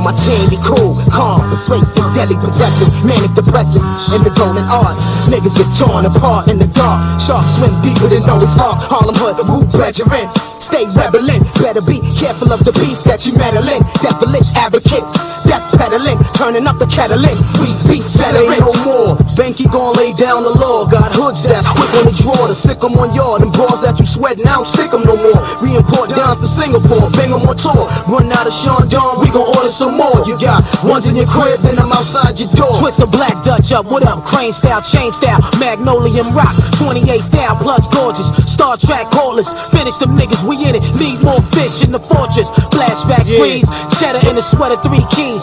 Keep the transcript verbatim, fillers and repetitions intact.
and my team be cool, calm, persuasive, deadly, depressive, manic, depressive. In the golden art, niggas get torn apart in the dark. Sharks swim deeper than Noah's Ark. Harlem Hood, Wu brethren, stay rebelling. Better be careful of the beef that you meddling. Devilish advocates, death peddling, turning up the kettling. We beat veterans. No more. Banky gon' lay down the law. Got hoods that's quick on the draw to sick 'em on yard. And bras that you sweatin', I don't stick 'em no more. Re-import dimes to Singapore, bang 'em on tour. Run out of Sean Don, we gon' order some more. You got ones in your crib, then I'm outside your door. Twist a black Dutch up, what up? Crane style, chain style, Magnolium rock, twenty-eight thou plus gorgeous. Star Trek callers, finish them niggas, we in it. Need more fish in the fortress. Flashback Yeah. freeze, cheddar in the sweater, three keys.